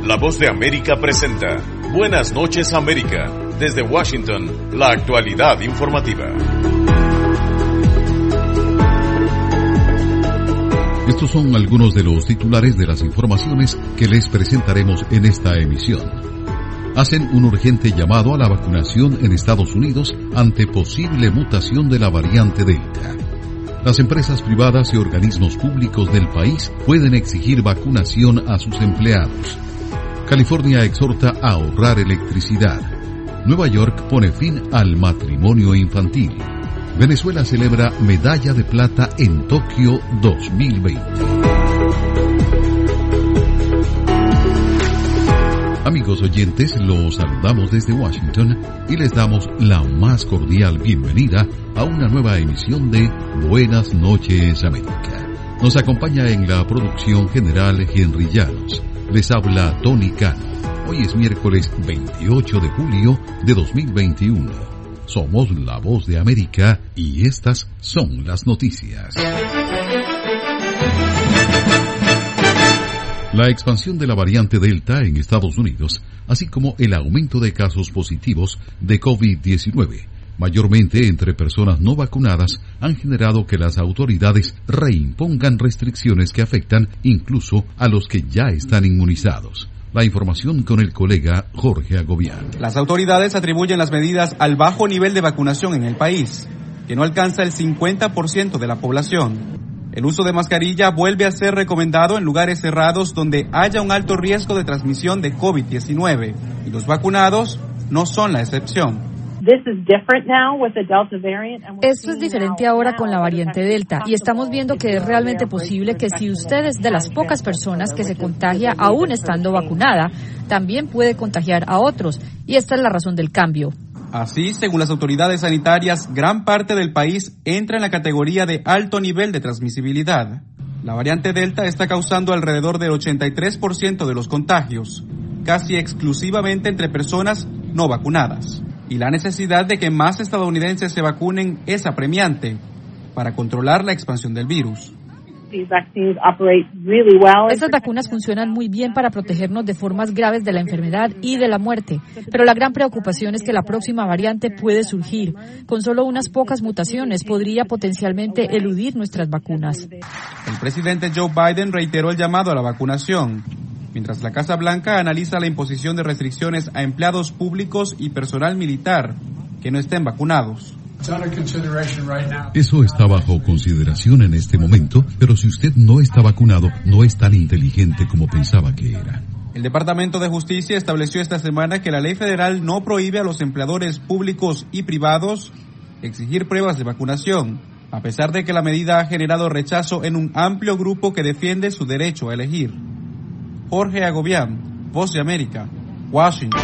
La Voz de América presenta Buenas noches América. Desde Washington, la actualidad informativa. Estos son algunos de los titulares de las informaciones que les presentaremos en esta emisión. Hacen un urgente llamado a la vacunación en Estados Unidos ante posible mutación de la variante Delta. Las empresas privadas y organismos públicos del país pueden exigir vacunación a sus empleados. California exhorta a ahorrar electricidad. Nueva York pone fin al matrimonio infantil. Venezuela celebra medalla de plata en Tokio 2020. Amigos oyentes, los saludamos desde Washington y les damos la más cordial bienvenida a una nueva emisión de Buenas noches América. Nos acompaña en la producción general Henry Llanos. Les habla Tony Cano. Hoy es miércoles 28 de julio de 2021. Somos La Voz de América y estas son las noticias. La expansión de la variante Delta en Estados Unidos, así como el aumento de casos positivos de COVID-19, mayormente entre personas no vacunadas, han generado que las autoridades reimpongan restricciones que afectan incluso a los que ya están inmunizados. La información con el colega Jorge Agobián. Las autoridades atribuyen las medidas al bajo nivel de vacunación en el país, que no alcanza el 50% de la población. El uso de mascarilla vuelve a ser recomendado en lugares cerrados donde haya un alto riesgo de transmisión de COVID-19, y los vacunados no son la excepción. Esto es diferente ahora con la variante Delta y estamos viendo que es realmente posible que si usted es de las pocas personas que se contagia aún estando vacunada, también puede contagiar a otros, y esta es la razón del cambio. Así, según las autoridades sanitarias, gran parte del país entra en la categoría de alto nivel de transmisibilidad. La variante Delta está causando alrededor del 83% de los contagios, casi exclusivamente entre personas no vacunadas. Y la necesidad de que más estadounidenses se vacunen es apremiante para controlar la expansión del virus. Estas vacunas funcionan muy bien para protegernos de formas graves de la enfermedad y de la muerte, pero la gran preocupación es que la próxima variante puede surgir. Con solo unas pocas mutaciones podría potencialmente eludir nuestras vacunas. El presidente Joe Biden reiteró el llamado a la vacunación, mientras la Casa Blanca analiza la imposición de restricciones a empleados públicos y personal militar que no estén vacunados. Eso está bajo consideración en este momento, pero si usted no está vacunado, no es tan inteligente como pensaba que era. El Departamento de Justicia estableció esta semana que la ley federal no prohíbe a los empleadores públicos y privados exigir pruebas de vacunación, a pesar de que la medida ha generado rechazo en un amplio grupo que defiende su derecho a elegir. Jorge Agobián, Voz de América, Washington.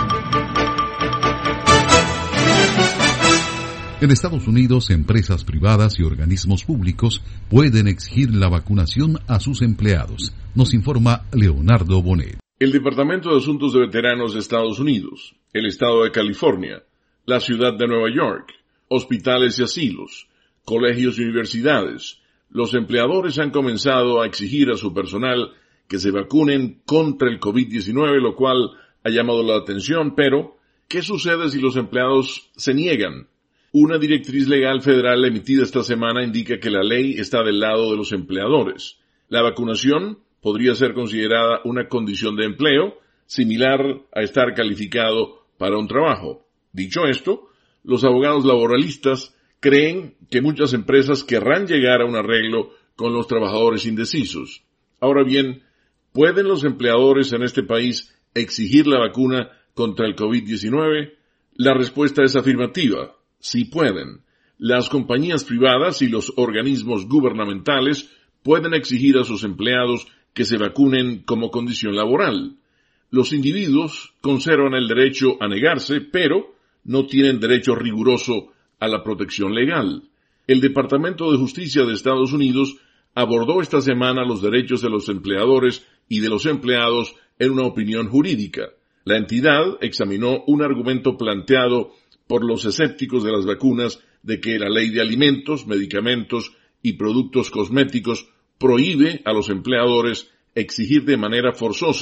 En Estados Unidos, empresas privadas y organismos públicos pueden exigir la vacunación a sus empleados. Nos informa Leonardo Bonet. El Departamento de Asuntos de Veteranos de Estados Unidos, el Estado de California, la Ciudad de Nueva York, hospitales y asilos, colegios y universidades, los empleadores han comenzado a exigir a su personal que se vacunen contra el COVID-19, lo cual ha llamado la atención, pero ¿qué sucede si los empleados se niegan? Una directriz legal federal emitida esta semana indica que la ley está del lado de los empleadores. La vacunación podría ser considerada una condición de empleo, similar a estar calificado para un trabajo. Dicho esto, los abogados laboralistas creen que muchas empresas querrán llegar a un arreglo con los trabajadores indecisos. Ahora bien, ¿pueden los empleadores en este país exigir la vacuna contra el COVID-19? La respuesta es afirmativa. Sí pueden. Las compañías privadas y los organismos gubernamentales pueden exigir a sus empleados que se vacunen como condición laboral. Los individuos conservan el derecho a negarse, pero no tienen derecho riguroso a la protección legal. El Departamento de Justicia de Estados Unidos abordó esta semana los derechos de los empleadores y de los empleados en una opinión jurídica. La entidad examinó un argumento planteado por los escépticos de las vacunas de que la ley de alimentos, medicamentos y productos cosméticos prohíbe a los empleadores exigir de manera forzosa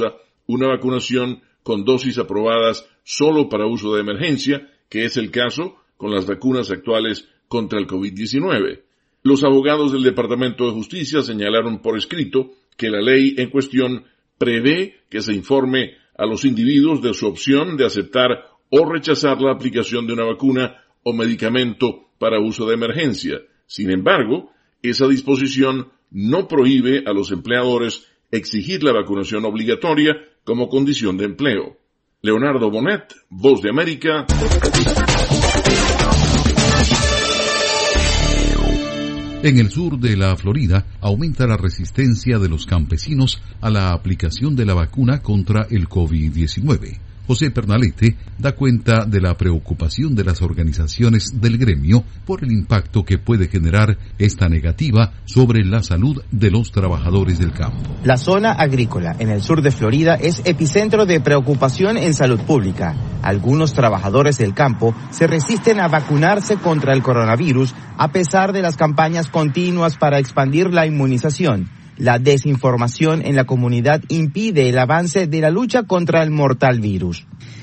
una vacunación con dosis aprobadas solo para uso de emergencia, que es el caso con las vacunas actuales contra el COVID-19. Los abogados del Departamento de Justicia señalaron por escrito que la ley en cuestión prevé que se informe a los individuos de su opción de aceptar o rechazar la aplicación de una vacuna o medicamento para uso de emergencia. Sin embargo, esa disposición no prohíbe a los empleadores exigir la vacunación obligatoria como condición de empleo. Leonardo Bonet, Voz de América. En el sur de la Florida aumenta la resistencia de los campesinos a la aplicación de la vacuna contra el COVID-19. José Pernalete da cuenta de la preocupación de las organizaciones del gremio por el impacto que puede generar esta negativa sobre la salud de los trabajadores del campo. La zona agrícola en el sur de Florida es epicentro de preocupación en salud pública. Algunos trabajadores del campo se resisten a vacunarse contra el coronavirus a pesar de las campañas continuas para expandir la inmunización. La desinformación en la comunidad impide el avance de la lucha contra el mortal virus.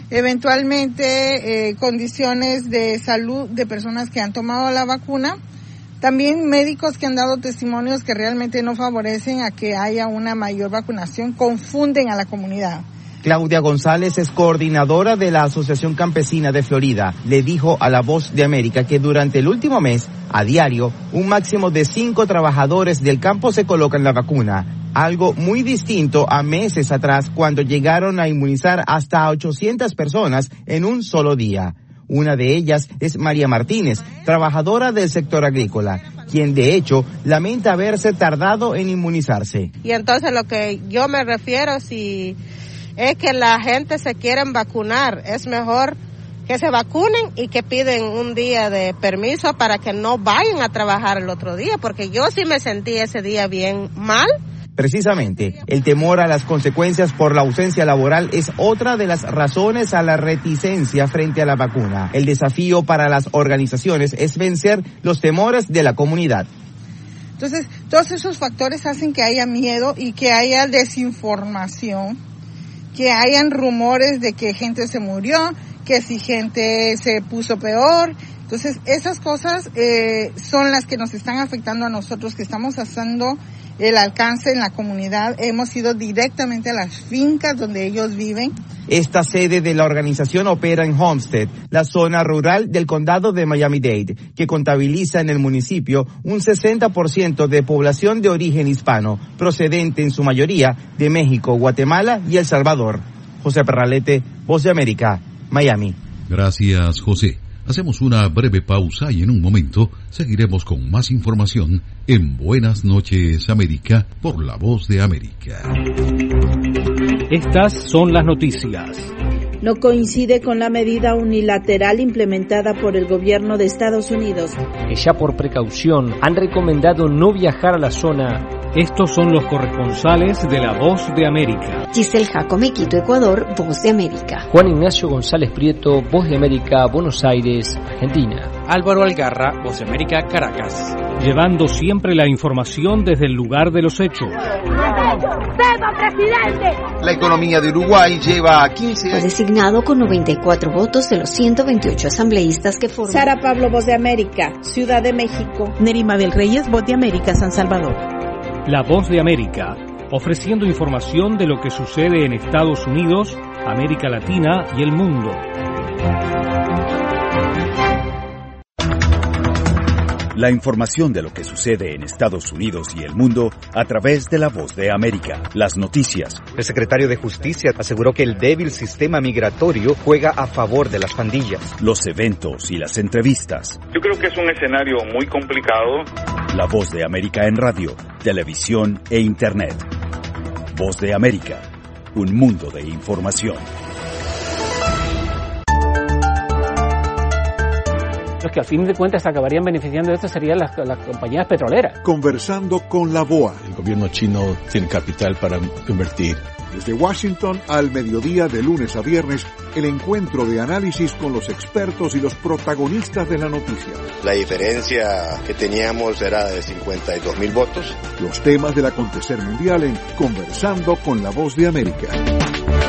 Eventualmente, condiciones de salud de personas que han tomado la vacuna, también médicos que han dado testimonios que realmente no favorecen a que haya una mayor vacunación, confunden a la comunidad. Claudia González es coordinadora de la Asociación Campesina de Florida. Le dijo a La Voz de América que durante el último mes, a diario, un máximo de 5 trabajadores del campo se colocan la vacuna. Algo muy distinto a meses atrás cuando llegaron a inmunizar hasta 800 personas en un solo día. Una de ellas es María Martínez, trabajadora del sector agrícola, quien de hecho lamenta haberse tardado en inmunizarse. Y entonces lo que yo me refiero, si es que la gente se quiere vacunar, es mejor que se vacunen y que piden un día de permiso para que no vayan a trabajar el otro día, porque yo sí me sentí ese día bien mal. Precisamente, el temor a las consecuencias por la ausencia laboral es otra de las razones a la reticencia frente a la vacuna. El desafío para las organizaciones es vencer los temores de la comunidad. Entonces, todos esos factores hacen que haya miedo y que haya desinformación, que hayan rumores de que gente se murió, que si gente se puso peor. Entonces, esas cosas son las que nos están afectando a nosotros, que estamos haciendo el alcance en la comunidad. Hemos ido directamente a las fincas donde ellos viven. Esta sede de la organización opera en Homestead, la zona rural del condado de Miami-Dade, que contabiliza en el municipio un 60% de población de origen hispano, procedente en su mayoría de México, Guatemala y El Salvador. José Pernalete, Voz de América, Miami. Gracias, José. Hacemos una breve pausa y en un momento seguiremos con más información en Buenas Noches América por La Voz de América. Estas son las noticias. No coincide con la medida unilateral implementada por el gobierno de Estados Unidos. Que ya por precaución han recomendado no viajar a la zona. Estos son los corresponsales de La Voz de América. Giselle Jacome, Quito, Ecuador, Voz de América. Juan Ignacio González Prieto, Voz de América, Buenos Aires, Argentina. Álvaro Algarra, Voz de América, Caracas. Llevando siempre la información desde el lugar de los hechos. La economía de Uruguay lleva 15 años. Fue designado con 94 votos de los 128 asambleístas que forman. Sara Pablo, Voz de América, Ciudad de México. Nerima del Reyes, Voz de América, San Salvador. La Voz de América, ofreciendo información de lo que sucede en Estados Unidos, América Latina y el mundo. La información de lo que sucede en Estados Unidos y el mundo a través de La Voz de América. Las noticias. El secretario de Justicia aseguró que el débil sistema migratorio juega a favor de las pandillas. Los eventos y las entrevistas. Yo creo que es un escenario muy complicado. La Voz de América en radio, televisión e internet. Voz de América, un mundo de información. Los que al fin de cuentas acabarían beneficiando de esto serían las compañías petroleras. Conversando con la BOA. El gobierno chino tiene capital para invertir. Desde Washington al mediodía de lunes a viernes, el encuentro de análisis con los expertos y los protagonistas de la noticia. La diferencia que teníamos era de 52,000 votos. Los temas del acontecer mundial en Conversando con la Voz de América.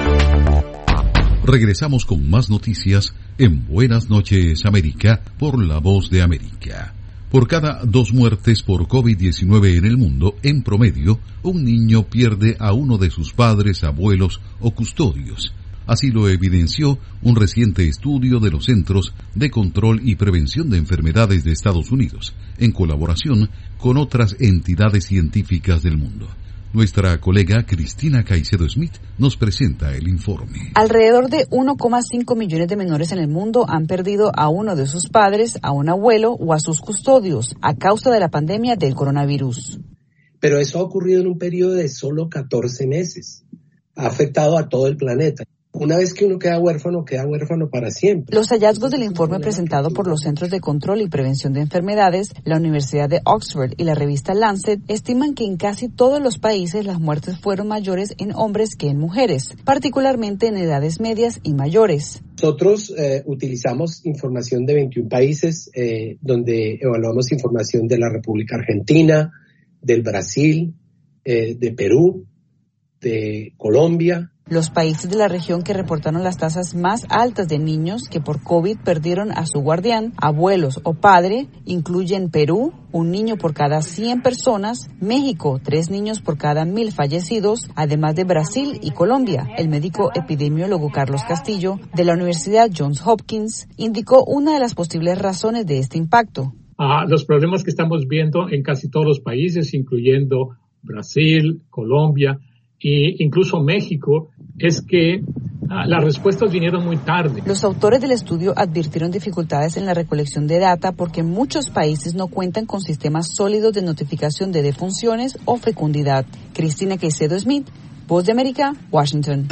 Regresamos con más noticias en Buenas noches América por La Voz de América. Por cada 2 muertes por COVID-19 en el mundo, en promedio, un niño pierde a uno de sus padres, abuelos o custodios. Así lo evidenció un reciente estudio de los Centros de Control y Prevención de Enfermedades de Estados Unidos, en colaboración con otras entidades científicas del mundo. Nuestra colega Cristina Caicedo Smith nos presenta el informe. Alrededor de 1,5 millones de menores en el mundo han perdido a uno de sus padres, a un abuelo o a sus custodios a causa de la pandemia del coronavirus. Pero eso ha ocurrido en un periodo de solo 14 meses. Ha afectado a todo el planeta. Una vez que uno queda huérfano para siempre. Los hallazgos del informe presentado por los Centros de Control y Prevención de Enfermedades, la Universidad de Oxford y la revista Lancet estiman que en casi todos los países las muertes fueron mayores en hombres que en mujeres, particularmente en edades medias y mayores. Nosotros utilizamos información de 21 países, donde evaluamos información de la República Argentina, del Brasil, de Perú, de Colombia. Los países de la región que reportaron las tasas más altas de niños que por COVID perdieron a su guardián, abuelos o padre, incluyen Perú, 1 niño por cada 100 personas, México, 3 niños por cada 1,000 fallecidos, además de Brasil y Colombia. El médico epidemiólogo Carlos Castillo, de la Universidad Johns Hopkins, indicó una de las posibles razones de este impacto. Los problemas que estamos viendo en casi todos los países, incluyendo Brasil, Colombia, e incluso México, es que las respuestas vinieron muy tarde. Los autores del estudio advirtieron dificultades en la recolección de data porque muchos países no cuentan con sistemas sólidos de notificación de defunciones o fecundidad. Cristina Caicedo Smith, Voz de América, Washington.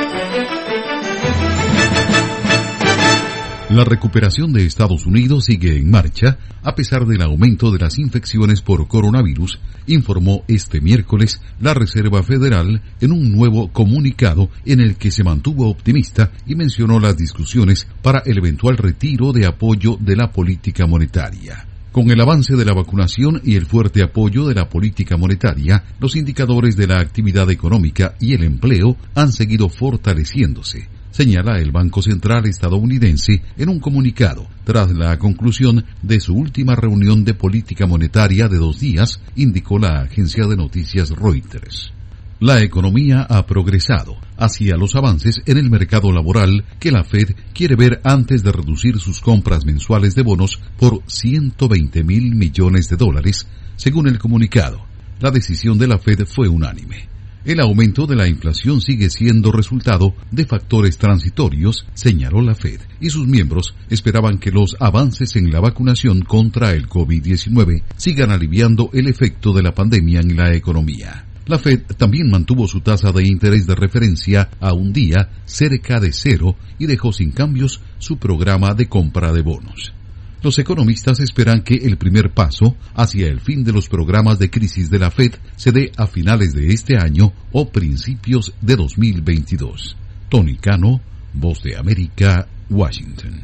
La recuperación de Estados Unidos sigue en marcha a pesar del aumento de las infecciones por coronavirus, informó este miércoles la Reserva Federal en un nuevo comunicado en el que se mantuvo optimista y mencionó las discusiones para el eventual retiro de apoyo de la política monetaria. Con el avance de la vacunación y el fuerte apoyo de la política monetaria, los indicadores de la actividad económica y el empleo han seguido fortaleciéndose, señala el Banco Central estadounidense en un comunicado tras la conclusión de su última reunión de política monetaria de 2 días, indicó la agencia de noticias Reuters. La economía ha progresado hacia los avances en el mercado laboral que la Fed quiere ver antes de reducir sus compras mensuales de bonos por $120 mil millones, según el comunicado. La decisión de la Fed fue unánime. El aumento de la inflación sigue siendo resultado de factores transitorios, señaló la Fed, y sus miembros esperaban que los avances en la vacunación contra el COVID-19 sigan aliviando el efecto de la pandemia en la economía. La Fed también mantuvo su tasa de interés de referencia a un día cerca de 0 y dejó sin cambios su programa de compra de bonos. Los economistas esperan que el primer paso hacia el fin de los programas de crisis de la Fed se dé a finales de este año o principios de 2022. Tony Cano, Voz de América, Washington.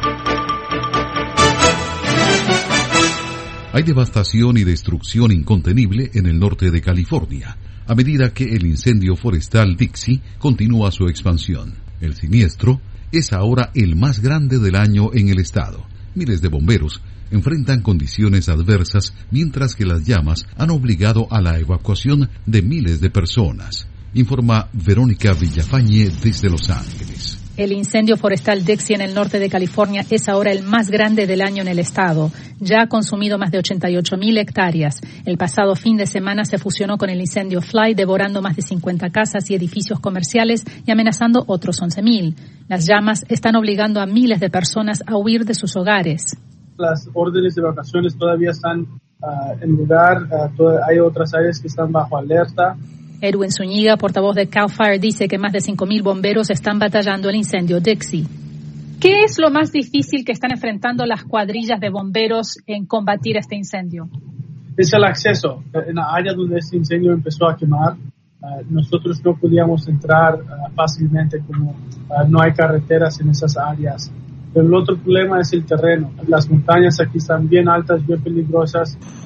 Hay devastación y destrucción incontenible en el norte de California, a medida que el incendio forestal Dixie continúa su expansión. El siniestro es ahora el más grande del año en el estado. Miles de bomberos enfrentan condiciones adversas mientras que las llamas han obligado a la evacuación de miles de personas, informa Verónica Villafañe desde Los Ángeles. El incendio forestal Dixie en el norte de California es ahora el más grande del año en el estado. Ya ha consumido más de 88,000 hectáreas. El pasado fin de semana se fusionó con el incendio Fly, devorando más de 50 casas y edificios comerciales y amenazando otros 11,000. Las llamas están obligando a miles de personas a huir de sus hogares. Las órdenes de evacuaciones todavía están en lugar. Hay otras áreas que están bajo alerta. Edwin Zúñiga, portavoz de CAL FIRE, dice que más de 5,000 bomberos están batallando el incendio Dixie. ¿Qué es lo más difícil que están enfrentando las cuadrillas de bomberos en combatir este incendio? Es el acceso. En la área donde este incendio empezó a quemar, nosotros no podíamos entrar fácilmente, como no hay carreteras en esas áreas. Pero el otro problema es el terreno. Las montañas aquí están bien altas, bien peligrosas.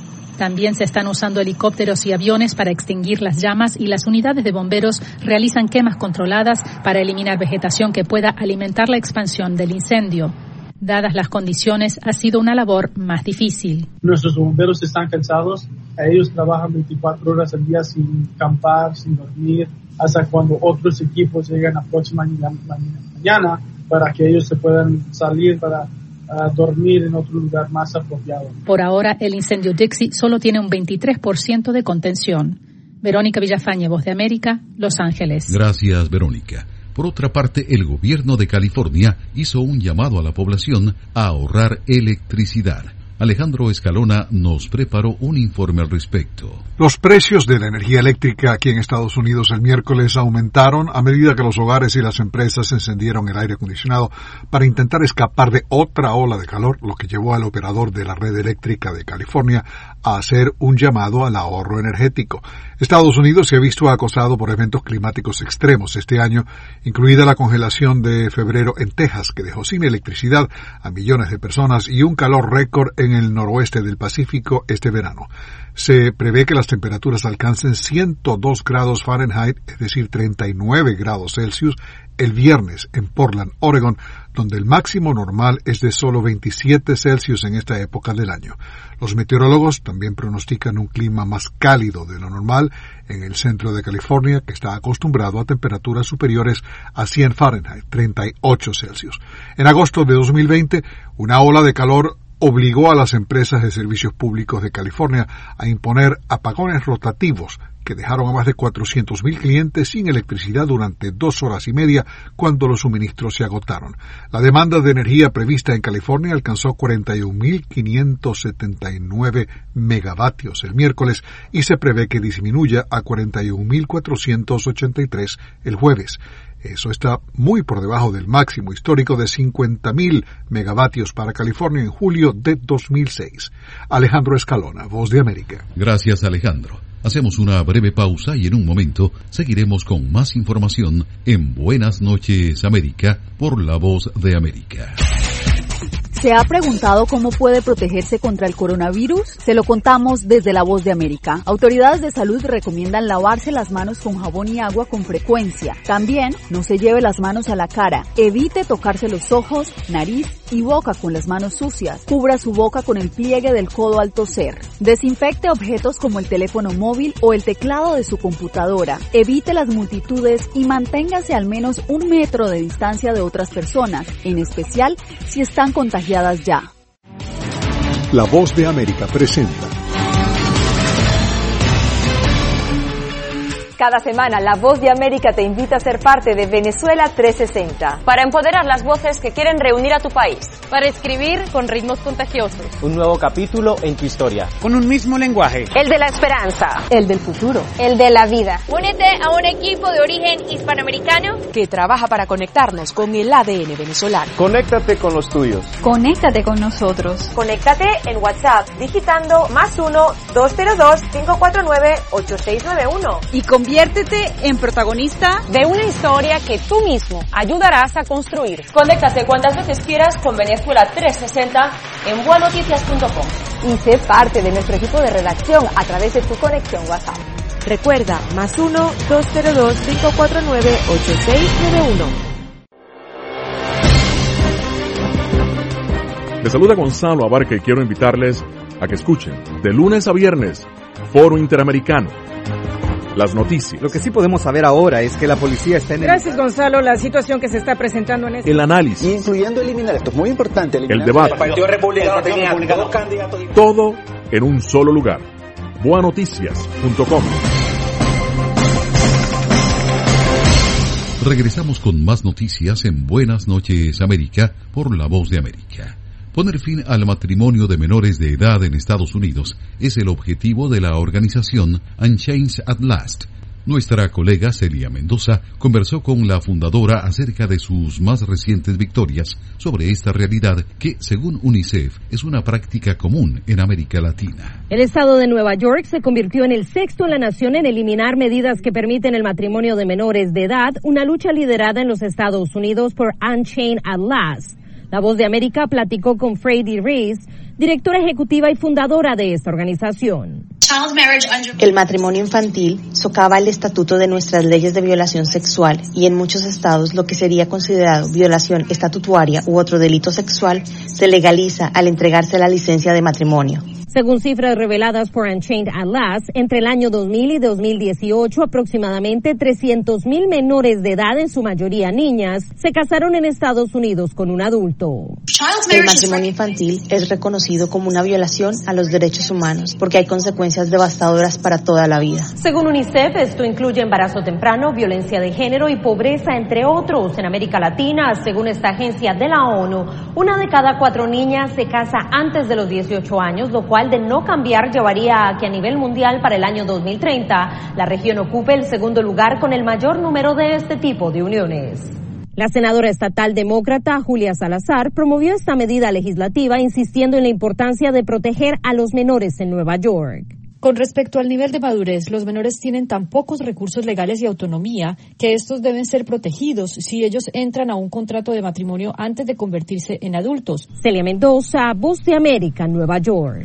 También se están usando helicópteros y aviones para extinguir las llamas y las unidades de bomberos realizan quemas controladas para eliminar vegetación que pueda alimentar la expansión del incendio. Dadas las condiciones, ha sido una labor más difícil. Nuestros bomberos están cansados. Ellos trabajan 24 horas al día sin acampar, sin dormir, hasta cuando otros equipos llegan la próxima mañana para que ellos se puedan salir para dormir en otro lugar más apropiado. Por ahora, el incendio Dixie solo tiene un 23% de contención. Verónica Villafañe, Voz de América, Los Ángeles. Gracias, Verónica. Por otra parte, el gobierno de California hizo un llamado a la población a ahorrar electricidad. Alejandro Escalona nos preparó un informe al respecto. Los precios de la energía eléctrica aquí en Estados Unidos el miércoles aumentaron a medida que los hogares y las empresas encendieron el aire acondicionado para intentar escapar de otra ola de calor, lo que llevó al operador de la red eléctrica de California a hacer un llamado al ahorro energético. Estados Unidos se ha visto acosado por eventos climáticos extremos este año, incluida la congelación de febrero en Texas, que dejó sin electricidad a millones de personas, y un calor récord en el noroeste del Pacífico este verano. Se prevé que las temperaturas alcancen 102 grados Fahrenheit, es decir, 39 grados Celsius, el viernes en Portland, Oregon, donde el máximo normal es de solo 27 Celsius en esta época del año. Los meteorólogos también pronostican un clima más cálido de lo normal en el centro de California, que está acostumbrado a temperaturas superiores a 100 Fahrenheit, 38 Celsius. En agosto de 2020, una ola de calor obligó a las empresas de servicios públicos de California a imponer apagones rotativos que dejaron a más de 400,000 clientes sin electricidad durante 2 horas y media cuando los suministros se agotaron. La demanda de energía prevista en California alcanzó 41,579 megavatios el miércoles y se prevé que disminuya a 41,483 el jueves. Eso está muy por debajo del máximo histórico de 50,000 megavatios para California en julio de 2006. Alejandro Escalona, Voz de América. Gracias, Alejandro. Hacemos una breve pausa y en un momento seguiremos con más información en Buenas noches, América, por la Voz de América. ¿Se ha preguntado cómo puede protegerse contra el coronavirus? Se lo contamos desde La Voz de América. Autoridades de salud recomiendan lavarse las manos con jabón y agua con frecuencia. También no se lleve las manos a la cara. Evite tocarse los ojos, nariz y boca con las manos sucias. Cubra su boca con el pliegue del codo al toser. Desinfecte objetos como el teléfono móvil o el teclado de su computadora. Evite las multitudes y manténgase al menos 1 metro de distancia de otras personas, en especial si están contagiadas ya. La Voz de América presenta. Cada semana, La Voz de América te invita a ser parte de Venezuela 360. Para empoderar las voces que quieren reunir a tu país. Para escribir con ritmos contagiosos. Un nuevo capítulo en tu historia. Con un mismo lenguaje. El de la esperanza. El del futuro. El de la vida. Únete a un equipo de origen hispanoamericano que trabaja para conectarnos con el ADN venezolano. Conéctate con los tuyos. Conéctate con nosotros. Conéctate en WhatsApp digitando +1-202-549-8691. Y conviértete en protagonista de una historia que tú mismo ayudarás a construir. Conéctate cuantas veces quieras con Venezuela 360 en buenoticias.com. Y sé parte de nuestro equipo de redacción a través de tu conexión WhatsApp. Recuerda, +1-202-549-8691. Les saluda Gonzalo Abarca y quiero invitarles a que escuchen de lunes a viernes Foro Interamericano. Las noticias. Lo que sí podemos saber ahora es que la policía está en Gracias, Gonzalo. La situación que se está presentando en el análisis. Incluyendo eliminar, esto es muy importante. El debate. El Partido Republicano tenía 2 candidatos. Todo en un solo lugar. Buenoticias.com. Regresamos con más noticias en Buenas noches, América, por La Voz de América. Poner fin al matrimonio de menores de edad en Estados Unidos es el objetivo de la organización Unchained at Last. Nuestra colega Celia Mendoza conversó con la fundadora acerca de sus más recientes victorias sobre esta realidad que, según UNICEF, es una práctica común en América Latina. El estado de Nueva York se convirtió en el 6º en la nación en eliminar medidas que permiten el matrimonio de menores de edad, una lucha liderada en los Estados Unidos por Unchained at Last. La Voz de América platicó con Freddie Reese, directora ejecutiva y fundadora de esta organización. El matrimonio infantil socava el estatuto de nuestras leyes de violación sexual y en muchos estados lo que sería considerado violación estatutaria u otro delito sexual se legaliza al entregarse la licencia de matrimonio. Según cifras reveladas por Unchained Atlas, entre el año 2000 y 2018, aproximadamente 300,000 menores de edad, en su mayoría niñas, se casaron en Estados Unidos con un adulto. El matrimonio infantil es reconocido como una violación a los derechos humanos porque hay consecuencias devastadoras para toda la vida. Según UNICEF, esto incluye embarazo temprano, violencia de género y pobreza, entre otros. En América Latina, según esta agencia de la ONU, 1 de cada 4 niñas se casa antes de los 18 años, lo cual de no cambiar llevaría a que a nivel mundial para el año 2030 la región ocupe el segundo lugar con el mayor número de este tipo de uniones. La senadora estatal demócrata Julia Salazar promovió esta medida legislativa insistiendo en la importancia de proteger a los menores en Nueva York. Con respecto al nivel de madurez, los menores tienen tan pocos recursos legales y autonomía que estos deben ser protegidos si ellos entran a un contrato de matrimonio antes de convertirse en adultos. Celia Mendoza, Voz de América, Nueva York.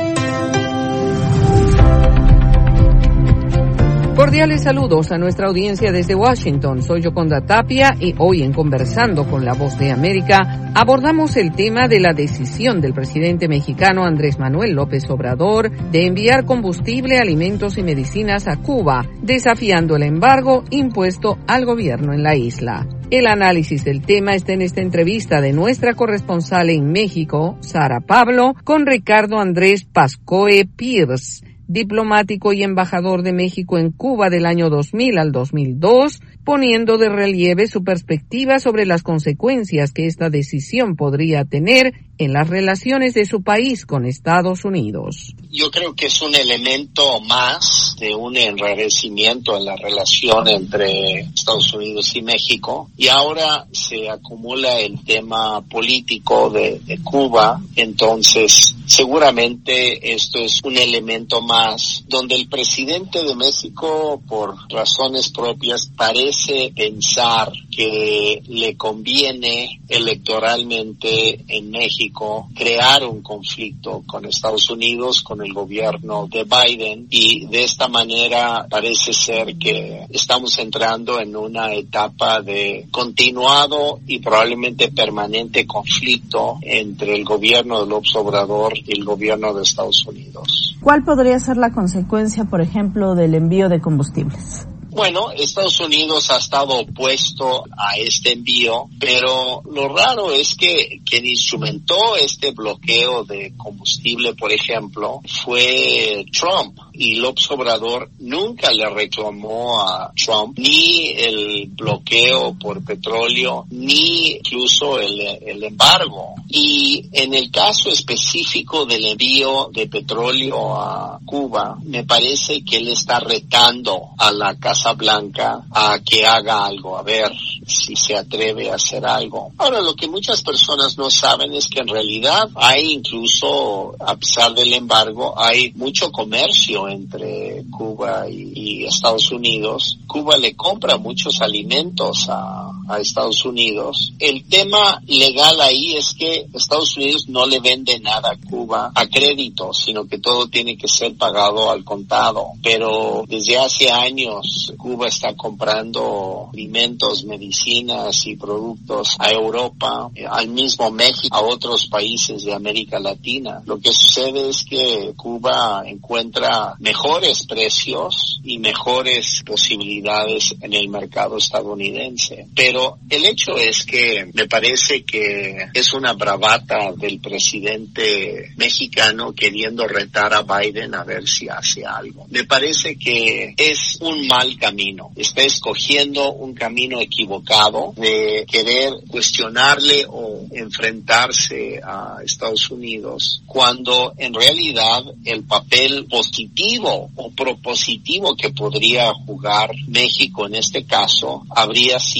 Cordiales saludos a nuestra audiencia desde Washington. Soy Yoconda Tapia y hoy en Conversando con la Voz de América abordamos el tema de la decisión del presidente mexicano Andrés Manuel López Obrador de enviar combustible, alimentos y medicinas a Cuba, desafiando el embargo impuesto al gobierno en la isla. El análisis del tema está en esta entrevista de nuestra corresponsal en México, Sara Pablo, con Ricardo Andrés Pascoe Pierce, diplomático y embajador de México en Cuba del año 2000 al 2002, poniendo de relieve su perspectiva sobre las consecuencias que esta decisión podría tener en las relaciones de su país con Estados Unidos. Yo creo que es un elemento más de un enrarecimiento en la relación entre Estados Unidos y México, y ahora se acumula el tema político de Cuba. Entonces seguramente esto es un elemento más donde el presidente de México, por razones propias, parece pensar que le conviene electoralmente en México crear un conflicto con Estados Unidos, con el gobierno de Biden, y de esta manera parece ser que estamos entrando en una etapa de continuado y probablemente permanente conflicto entre el gobierno de López Obrador y el gobierno de Estados Unidos. ¿Cuál podría ser la consecuencia, por ejemplo, del envío de combustibles? Bueno, Estados Unidos ha estado opuesto a este envío, pero lo raro es que quien instrumentó este bloqueo de combustible, por ejemplo, fue Trump. Y López Obrador nunca le reclamó a Trump ni el bloqueo por petróleo, ni incluso el embargo. Y en el caso específico del envío de petróleo a Cuba, me parece que él está retando a la Casa Blanca a que haga algo, a ver si se atreve a hacer algo. Ahora, lo que muchas personas no saben es que en realidad hay, incluso a pesar del embargo, hay mucho comercio entre Cuba y Estados Unidos. Cuba le compra muchos alimentos a Estados Unidos. El tema legal ahí es que Estados Unidos no le vende nada a Cuba a crédito, sino que todo tiene que ser pagado al contado. Pero desde hace años Cuba está comprando alimentos, medicinas y productos a Europa, al mismo México, a otros países de América Latina. Lo que sucede es que Cuba encuentra mejores precios y mejores posibilidades en el mercado estadounidense. Pero el hecho es que me parece que es una bravata del presidente mexicano queriendo retar a Biden a ver si hace algo. Me parece que es un mal camino. Está escogiendo un camino equivocado de querer cuestionarle o enfrentarse a Estados Unidos, cuando en realidad el papel positivo o propositivo que podría jugar México en este caso habría sido que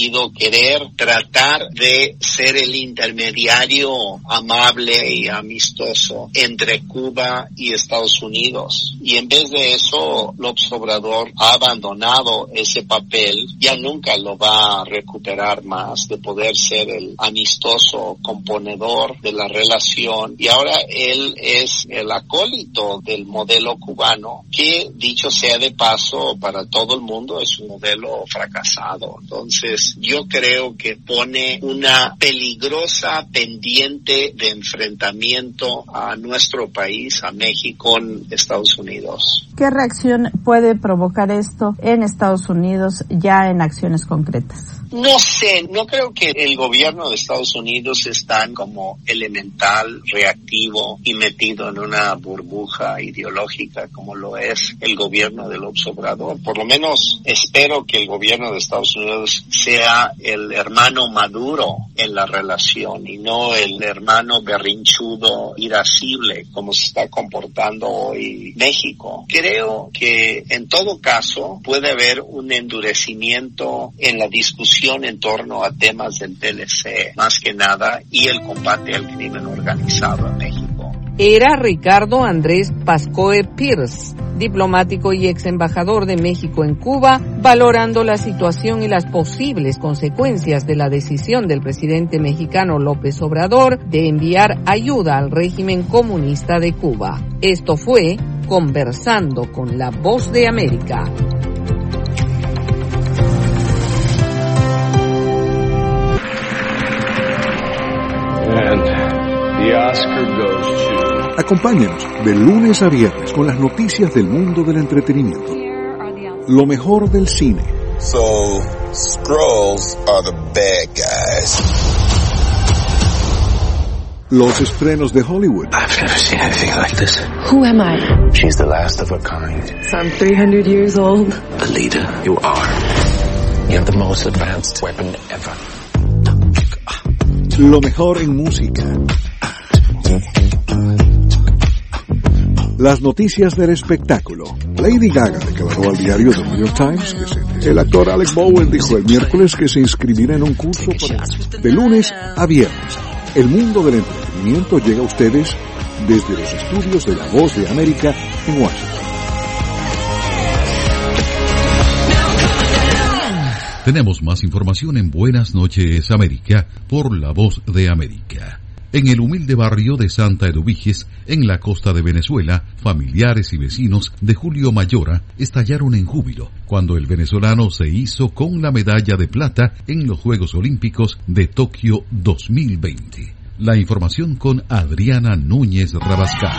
querer tratar de ser el intermediario amable y amistoso entre Cuba y Estados Unidos. Y en vez de eso, López Obrador ha abandonado ese papel, ya nunca lo va a recuperar más, de poder ser el amistoso componedor de la relación. Y ahora él es el acólito del modelo cubano, que dicho sea de paso, para todo el mundo es un modelo fracasado. Entonces, yo creo que pone una peligrosa pendiente de enfrentamiento a nuestro país, a México, con Estados Unidos. ¿Qué reacción puede provocar esto en Estados Unidos ya en acciones concretas? No sé, no creo que el gobierno de Estados Unidos es tan como elemental, reactivo y metido en una burbuja ideológica como lo es el gobierno de López Obrador. Por lo menos espero que el gobierno de Estados Unidos sea el hermano maduro en la relación y no el hermano berrinchudo, irascible, como se está comportando hoy México. Creo que en todo caso puede haber un endurecimiento en la discusión en torno a temas del TLC, más que nada, y el combate al crimen organizado en México. Era Ricardo Andrés Pascoe Pierce, diplomático y ex embajador de México en Cuba, valorando la situación y las posibles consecuencias de la decisión del presidente mexicano López Obrador de enviar ayuda al régimen comunista de Cuba. Esto fue Conversando con la Voz de América. Acompáñenos de lunes a viernes con las noticias del mundo del entretenimiento. Lo mejor del cine. So, Skrulls are the bad guys. Los estrenos de Hollywood. I've never seen anything like this. Who am I? She's the last of her kind. So I'm 300 years old. The leader you are. You have the most advanced weapon ever. Lo mejor en música. Las noticias del espectáculo. Lady Gaga declaró al diario The New York Times que el actor Alec Baldwin dijo el miércoles que se inscribirá en un curso de lunes a viernes. El mundo del entretenimiento llega a ustedes desde los estudios de La Voz de América en Washington. Tenemos más información en Buenas Noches América por La Voz de América. En el humilde barrio de Santa Eduviges, en la costa de Venezuela, familiares y vecinos de Julio Mayora estallaron en júbilo cuando el venezolano se hizo con la medalla de plata en los Juegos Olímpicos de Tokio 2020. La información con Adriana Núñez Rabascal.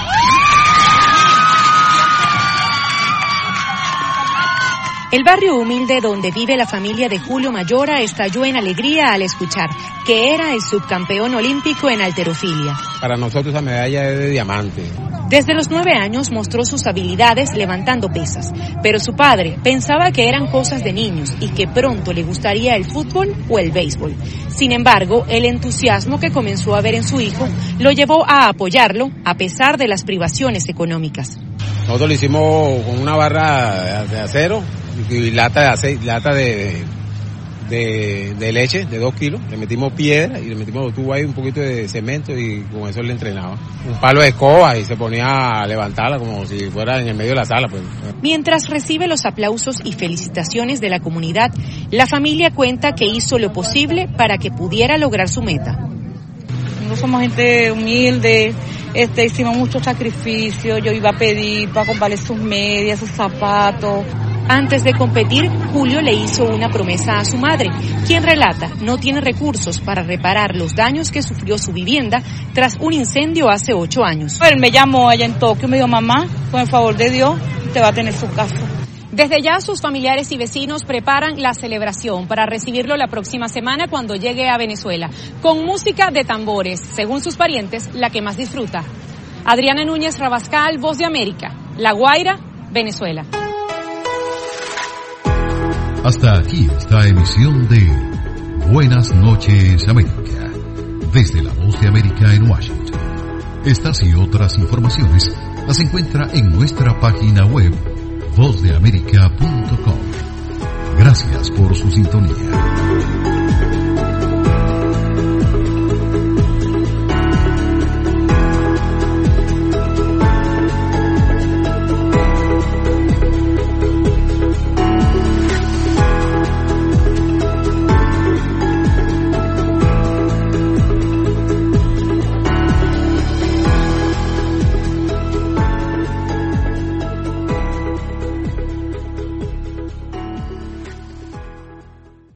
El barrio humilde donde vive la familia de Julio Mayora estalló en alegría al escuchar que era el subcampeón olímpico en halterofilia. Para nosotros esa medalla es de diamante. Desde los 9 años mostró sus habilidades levantando pesas, pero su padre pensaba que eran cosas de niños y que pronto le gustaría el fútbol o el béisbol. Sin embargo, el entusiasmo que comenzó a ver en su hijo lo llevó a apoyarlo a pesar de las privaciones económicas. Nosotros lo hicimos con una barra de acero y lata de aceite, lata de leche de 2 kilos, le metimos piedra y le metimos tubo ahí un poquito de cemento y con eso le entrenaba. Un palo de escoba y se ponía a levantarla como si fuera en el medio de la sala. Pues. Mientras recibe los aplausos y felicitaciones de la comunidad, la familia cuenta que hizo lo posible para que pudiera lograr su meta. No somos gente humilde, hicimos mucho sacrificio, yo iba a pedir para comprarle sus medias, sus zapatos. Antes de competir, Julio le hizo una promesa a su madre, quien relata no tiene recursos para reparar los daños que sufrió su vivienda tras un incendio hace 8 años. Él me llamó allá en Tokio, me dijo, mamá, con el favor de Dios, usted va a tener su casa. Desde ya sus familiares y vecinos preparan la celebración para recibirlo la próxima semana cuando llegue a Venezuela, con música de tambores, según sus parientes, la que más disfruta. Adriana Núñez Rabascal, Voz de América, La Guaira, Venezuela. Hasta aquí esta emisión de Buenas Noches América, desde La Voz de América en Washington. Estas y otras informaciones las encuentra en nuestra página web vozdeamerica.com. Gracias por su sintonía.